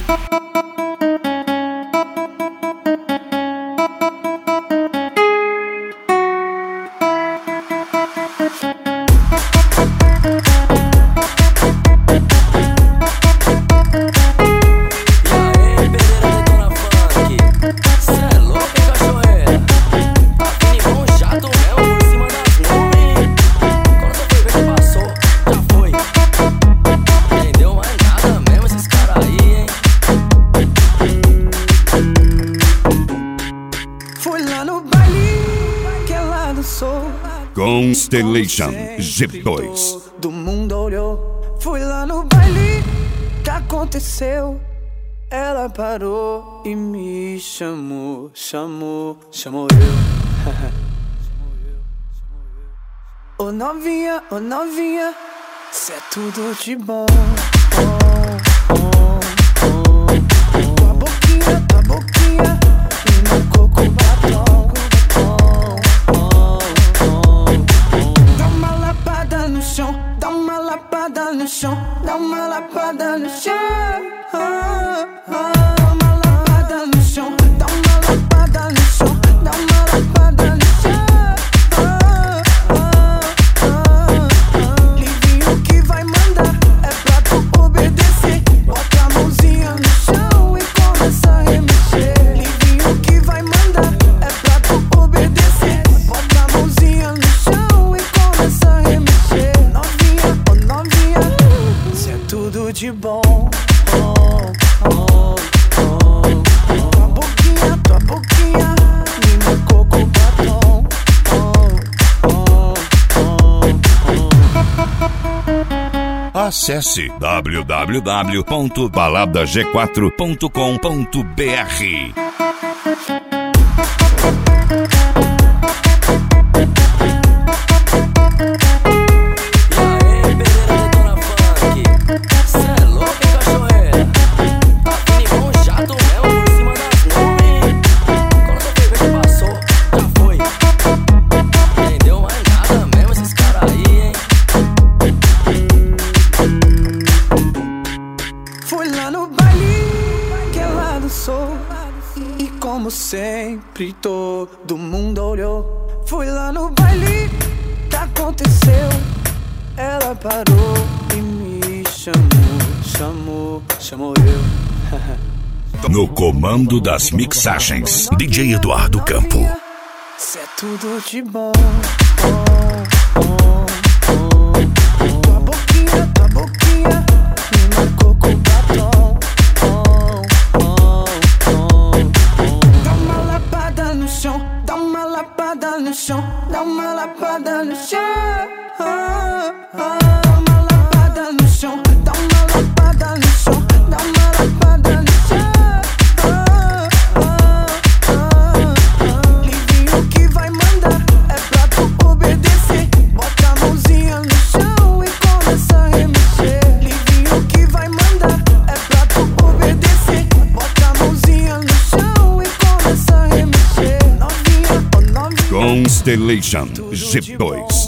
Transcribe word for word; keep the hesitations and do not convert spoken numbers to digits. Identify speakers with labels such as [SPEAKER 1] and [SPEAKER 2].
[SPEAKER 1] Constellation G dois.
[SPEAKER 2] Do mundo olhou, fui lá no baile, que aconteceu? Ela parou e me chamou, chamou, chamou eu. Ô novinha, ô novinha, cê é tudo de bom. Oh, oh, oh. Tua boquinha, tua boquinha, me marcou com batom. Dá uma lapada no chão, dá uma lapada no chão. Ah, ah, dá uma lapada no chão, dá uma lapada no chão, dá uma lapada no chão. Ah, ah, ah, ah. Livinho que vai mandar, é pra tu obedecer. Bota a mãozinha no chão e começa a remexer. Livinho que vai mandar, é pra tu obedecer. Bota a mãozinha no chão e começa a remexer. Tudo de bom. Oh, oh, oh, oh. Tua boquinha, tua boquinha me marcou com batom. Oh, oh, oh, oh.
[SPEAKER 1] Acesse w w w ponto balada g quatro ponto com ponto b r.
[SPEAKER 2] Sempre todo mundo olhou, fui lá no baile, que aconteceu? Ela parou e me chamou, chamou, chamou eu.
[SPEAKER 1] No comando das mixagens, D J Eduardo Campo.
[SPEAKER 2] Cê é tudo de bom. Oh, oh, oh. Tua boquinha, tua boquinha me marcou com batom. Dá uma lapada no chão, dá uma lapada no chão. Ah, ah, dá uma lapada no chão, dá uma lapada no chão, dá uma lapada no chão. Ah, ah, ah, ah. Livinho que vai mandar, é pra tu obedecer. Bota a mãozinha no chão e começa a remexer. Livinho que vai mandar, é pra tu obedecer. Bota a mãozinha no chão e começa a remexer.
[SPEAKER 1] Constellation G dois.